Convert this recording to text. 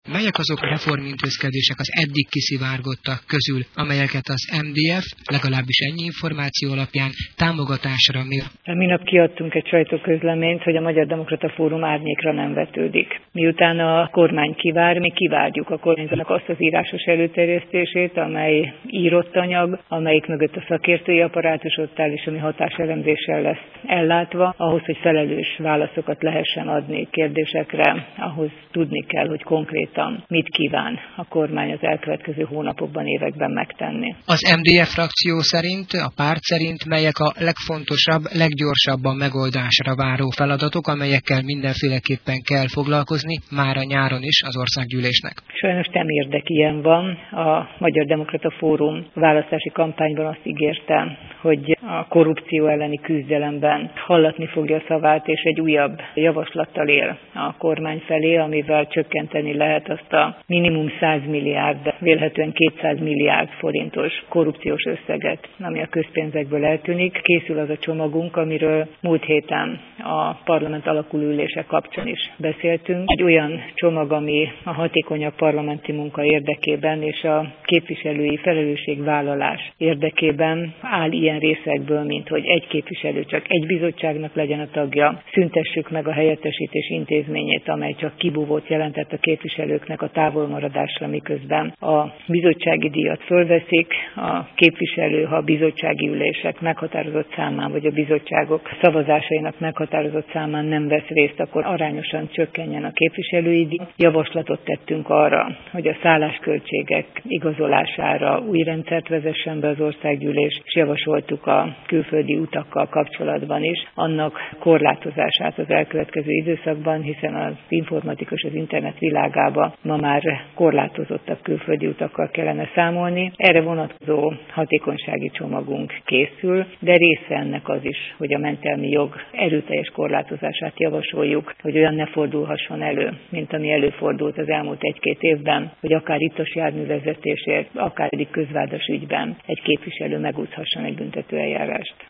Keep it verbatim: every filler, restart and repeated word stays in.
Melyek azok a reformintézkedések az eddig kiszivárgottak közül, amelyeket az em dé ef, legalábbis ennyi információ alapján támogatásra mér? Minap kiadtunk egy sajtóközleményt, hogy a Magyar Demokrata Fórum árnyékra nem vetődik. Miután a kormány kivár, mi kivárjuk a kormányzatnak azt az írásos előterjesztését, amely írott anyag, amelyik mögött a szakértői apparátus ott áll, és ami hatáselemzéssel lesz ellátva, ahhoz, hogy felelős válaszokat lehessen adni kérdésekre, ahhoz tudni kell, hogy konkrétan mit kíván a kormány az elkövetkező hónapokban, években megtenni. Az em dé ef frakció szerint, a párt szerint melyek a legfontosabb, leggyorsabban megoldásra váró feladatok, amelyekkel mindenféleképpen kell foglalkozni, már a nyáron is az országgyűlésnek? Sajnos nem érdek ilyen van. A Magyar Demokrata Fórum választási kampányban azt ígérte, hogy a korrupció elleni küzdelemben hallatni fogja a szavát, és egy újabb javaslattal él a kormány felé, amivel csökkenteni lehet azt a minimum száz milliárd, vélhetően kétszáz milliárd forintos korrupciós összeget, ami a közpénzekből eltűnik. Készül az a csomagunk, amiről múlt héten a parlament alakulülése kapcsán is beszéltünk. Egy olyan csomag, ami a hatékonyabb parlamenti munka érdekében és a képviselői felelősségvállalás érdekében áll ilyen részekből, mint hogy egy képviselő csak egy bizottságnak legyen a tagja, szüntessük meg a helyettesítés intézményét, amely csak kibúvót jelentett a képviselőknek a távolmaradásra, miközben a bizottsági díjat fölveszik, a képviselő, ha a bizottsági ülések meghatározott számán, vagy a bizottságok szavazásainak meghatározott számán nem vesz részt, akkor arányosan csökkenjen a képviselői díj. Javaslatot tettünk arra, hogy a szállásköltségek igazolására új rendszert vezessen be az országgyűlés, és javasoltuk a külföldi utakkal kapcsolatban is annak korlátozását az elkövetkező időszakban, hiszen az informatikus az internet világában ma már korlátozottabb külföldi utakkal kellene számolni. Erre vonatkozó hatékonysági csomagunk készül, de része ennek az is, hogy a mentelmi jog erőteljes korlátozását javasoljuk, hogy olyan ne fordulhasson elő, mint ami előfordult az elmúlt egy-két évben, hogy akár ittas járművezetésért, akár pedig közvádas ügyben egy képviselő megúszhasson egy büntetőeljárást.